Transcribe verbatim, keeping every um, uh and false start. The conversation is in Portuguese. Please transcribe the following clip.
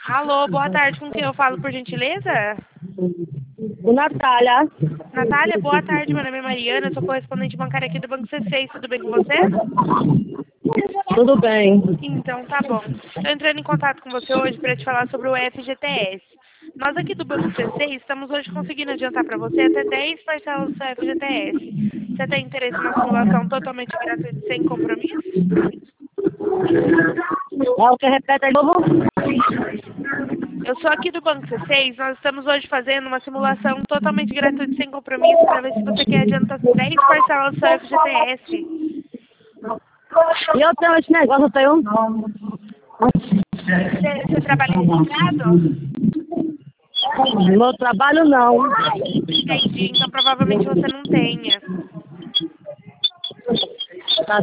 Alô, boa tarde, com quem eu falo, por gentileza? Natália. Natália, boa tarde, meu nome é Mariana, sou correspondente bancária aqui do Banco C seis, tudo bem com você? Tudo bem. Então, tá bom. Estou entrando em contato com você hoje para te falar sobre o F G T S. Nós aqui do Banco C seis estamos hoje conseguindo adiantar para você até dez parcelas do seu F G T S. Você tem interesse numa simulação totalmente gratuita e sem compromisso? É o que repete de novo? Eu sou aqui do Banco C seis, nós estamos hoje fazendo uma simulação totalmente gratuita e sem compromisso para ver se você quer adiantar dez parcelas do seu F G T S. E eu tenho esse negócio, eu tenho. Você, você trabalha registrado? Meu trabalho não. Entendi, então provavelmente você não tenha. Tá